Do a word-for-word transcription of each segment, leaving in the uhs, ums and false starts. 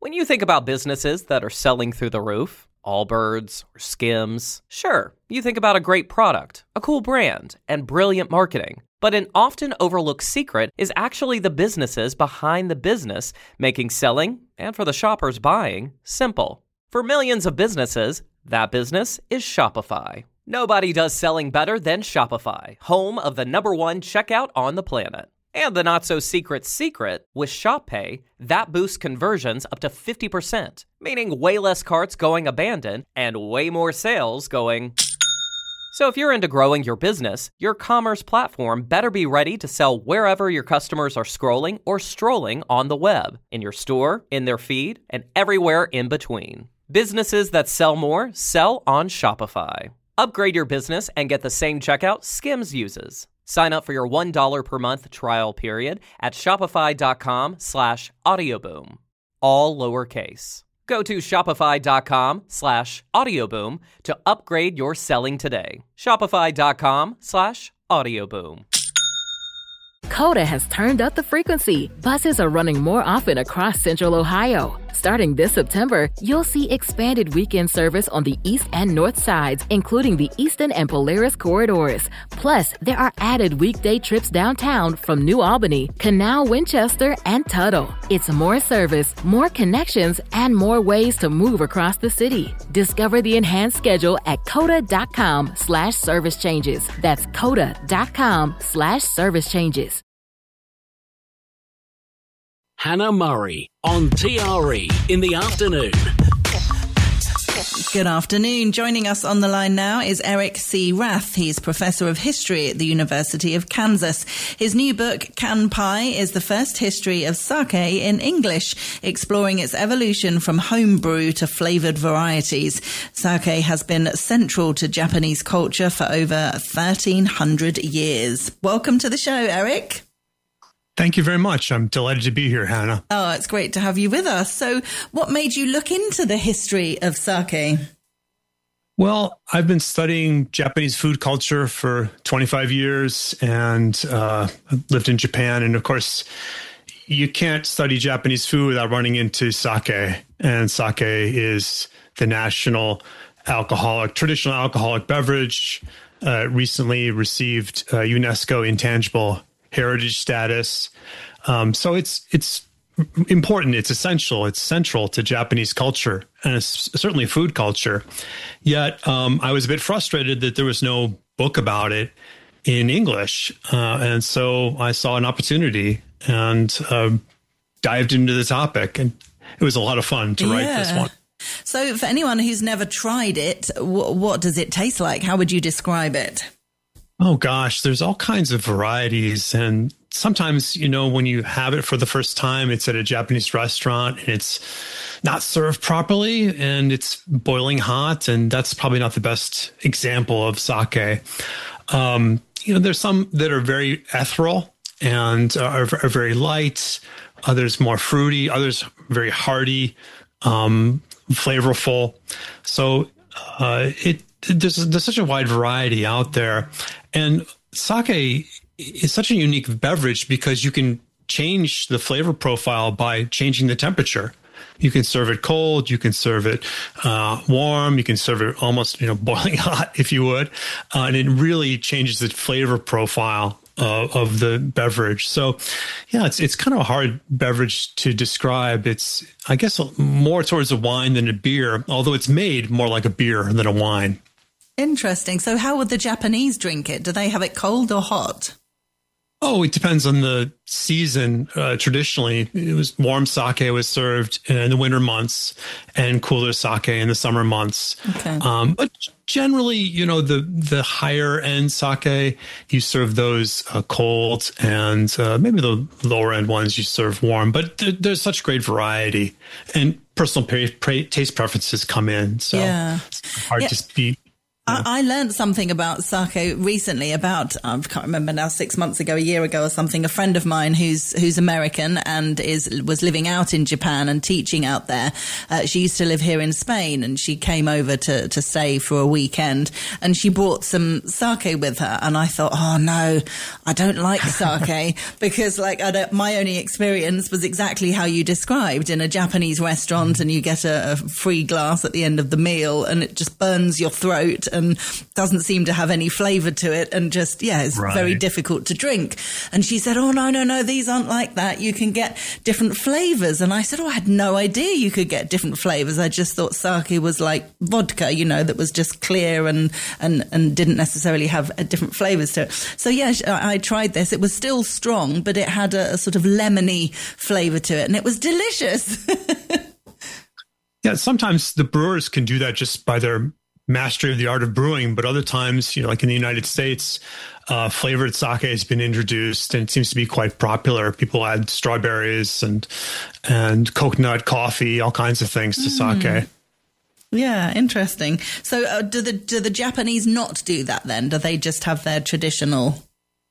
When you think about businesses that are selling through the roof, Allbirds or Skims, sure, you think about a great product, a cool brand, and brilliant marketing. But an often overlooked secret is actually the businesses behind the business, making selling, and for the shoppers buying, simple. For millions of businesses, that business is Shopify. Nobody does selling better than Shopify, home of the number one checkout on the planet. And the not-so-secret secret, with Shop Pay, that boosts conversions up to fifty percent, meaning way less carts going abandoned and way more sales going... So if you're into growing your business, your commerce platform better be ready to sell wherever your customers are scrolling or strolling on the web, in your store, in their feed, and everywhere in between. Businesses that sell more sell on Shopify. Upgrade your business and get the same checkout Skims uses. Sign up for your one dollar per month trial period at shopify.com slash audioboom. All lowercase. Go to shopify.com slash audioboom to upgrade your selling today. Shopify.com slash audioboom. Coda has turned up the frequency. Buses are running more often across Central Ohio. Starting this September, you'll see expanded weekend service on the east and north sides, including the Eastern and Polaris corridors. Plus, there are added weekday trips downtown from New Albany, Canal, Winchester, and Tuttle. It's more service, more connections, and more ways to move across the city. Discover the enhanced schedule at coda.com slash service changes. That's coda.com slash service changes. Hannah Murray on T R E in the afternoon. Good afternoon. Joining us on the line now is Eric C. Rath. He's Professor of History at the University of Kansas. His new book, Kanpai, is the first history of sake in English, exploring its evolution from homebrew to flavored varieties. Sake has been central to Japanese culture for over thirteen hundred years. Welcome to the show, Eric. Thank you very much. I'm delighted to be here, Hannah. Oh, it's great to have you with us. So what made you look into the history of sake? Well, I've been studying Japanese food culture for twenty-five years and uh, lived in Japan. And of course, you can't study Japanese food without running into sake. And sake is the national alcoholic, traditional alcoholic beverage. Uh, recently received uh, UNESCO intangible heritage status. Um, so it's it's important. It's essential. It's central to Japanese culture and it's certainly food culture. Yet um, I was a bit frustrated that there was no book about it in English. Uh, and so I saw an opportunity and um, dived into the topic. And it was a lot of fun to yeah. write this one. So for anyone who's never tried it, w- what does it taste like? How would you describe it? Oh, gosh, there's all kinds of varieties. And sometimes, you know, when you have it for the first time, it's at a Japanese restaurant and it's not served properly and it's boiling hot. And that's probably not the best example of sake. Um, you know, there's some that are very ethereal and are, are very light. Others more fruity. Others very hearty, um, flavorful. So uh, it There's, there's such a wide variety out there. And sake is such a unique beverage because you can change the flavor profile by changing the temperature. You can serve it cold. You can serve it uh, warm. You can serve it almost, you know, boiling hot, if you would. Uh, and it really changes the flavor profile uh, of the beverage. So, yeah, it's it's kind of a hard beverage to describe. It's, I guess, more towards a wine than a beer, although it's made more like a beer than a wine. Interesting. So how would the Japanese drink it? Do they have it cold or hot? Oh, it depends on the season. Uh, traditionally, it was warm sake was served in the winter months and cooler sake in the summer months. Okay. Um, but generally, you know, the, the higher end sake, you serve those uh, cold and uh, maybe the lower end ones you serve warm. But there, there's such great variety and personal pre- pre- taste preferences come in. So yeah. it's hard yeah. to be I, I learned something about sake recently about, I can't remember now, six months ago, a year ago or something. A friend of mine who's who's American and is was living out in Japan and teaching out there. Uh, she used to live here in Spain, and she came over to, to stay for a weekend, and she brought some sake with her. And I thought, oh no, I don't like sake because like I don't, my only experience was exactly how you described, in a Japanese restaurant, and you get a, a free glass at the end of the meal, and it just burns your throat and doesn't seem to have any flavour to it, and just, yeah, it's right. very difficult to drink. And she said, oh, no, no, no, these aren't like that. You can get different flavours. And I said, oh, I had no idea you could get different flavours. I just thought sake was like vodka, you know, that was just clear and, and, and didn't necessarily have a different flavours to it. So, yeah, I, I tried this. It was still strong, but it had a, a sort of lemony flavour to it, and it was delicious. Yeah, sometimes the brewers can do that just by their mastery of the art of brewing, but other times, you know, like in the United States, uh, flavored sake has been introduced, and it seems to be quite popular. People add strawberries and and coconut coffee, all kinds of things to mm. sake. Yeah, interesting. So, uh, do the do the Japanese not do that then? Do they just have their traditional?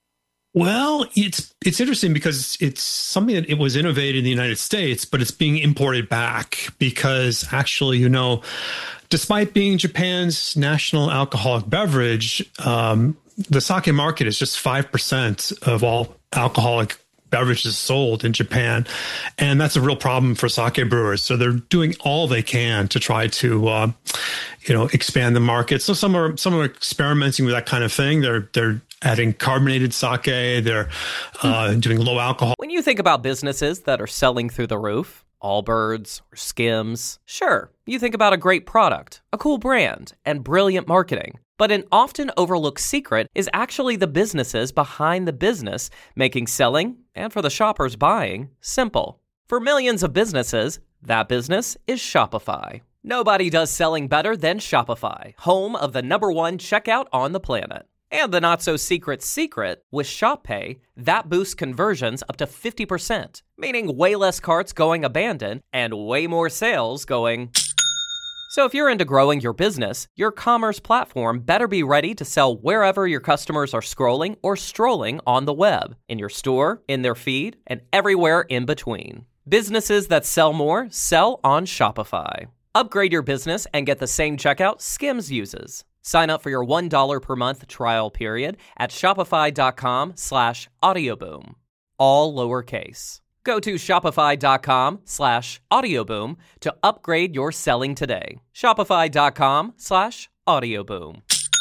Well, it's it's interesting because it's something that it was innovated in the United States, but it's being imported back because actually, you know, despite being Japan's national alcoholic beverage, um, the sake market is just five percent of all alcoholic beverages sold in Japan. And that's a real problem for sake brewers. So they're doing all they can to try to, uh, you know, expand the market. So some are some are experimenting with that kind of thing. They're they're adding carbonated sake. They're uh, doing low alcohol. When you think about businesses that are selling through the roof, Allbirds or Skims, sure, you think about a great product, a cool brand, and brilliant marketing. But an often overlooked secret is actually the businesses behind the business, making selling, and for the shoppers buying, simple. For millions of businesses, that business is Shopify. Nobody does selling better than Shopify, home of the number one checkout on the planet. And the not-so-secret secret, with Shop Pay, that boosts conversions up to fifty percent, meaning way less carts going abandoned and way more sales going... So if you're into growing your business, your commerce platform better be ready to sell wherever your customers are scrolling or strolling on the web, in your store, in their feed, and everywhere in between. Businesses that sell more sell on Shopify. Upgrade your business and get the same checkout Skims uses. Sign up for your one dollar per month trial period at shopify.com slash audioboom. All lowercase. Go to shopify.com slash audioboom to upgrade your selling today. Shopify.com slash audioboom.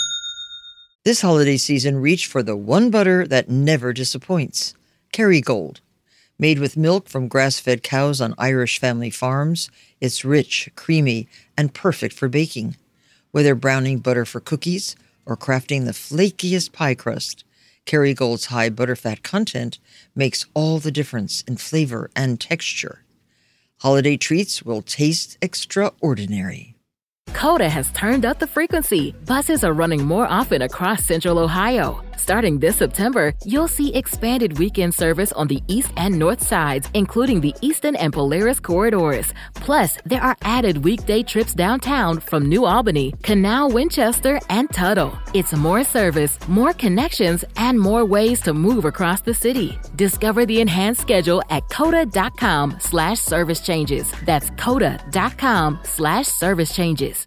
This holiday season, reach for the one butter that never disappoints. Kerrygold. Made with milk from grass-fed cows on Irish family farms, it's rich, creamy, and perfect for baking. Whether browning butter for cookies or crafting the flakiest pie crust, Kerrygold's high butterfat content makes all the difference in flavor and texture. Holiday treats will taste extraordinary. Coda has turned up the frequency. Buses are running more often across Central Ohio. Starting this September, you'll see expanded weekend service on the east and north sides, including the Eastern and Polaris corridors. Plus, there are added weekday trips downtown from New Albany, Canal, Winchester, and Tuttle. It's more service, more connections, and more ways to move across the city. Discover the enhanced schedule at coda.com slash service changes. That's coda.com slash service changes.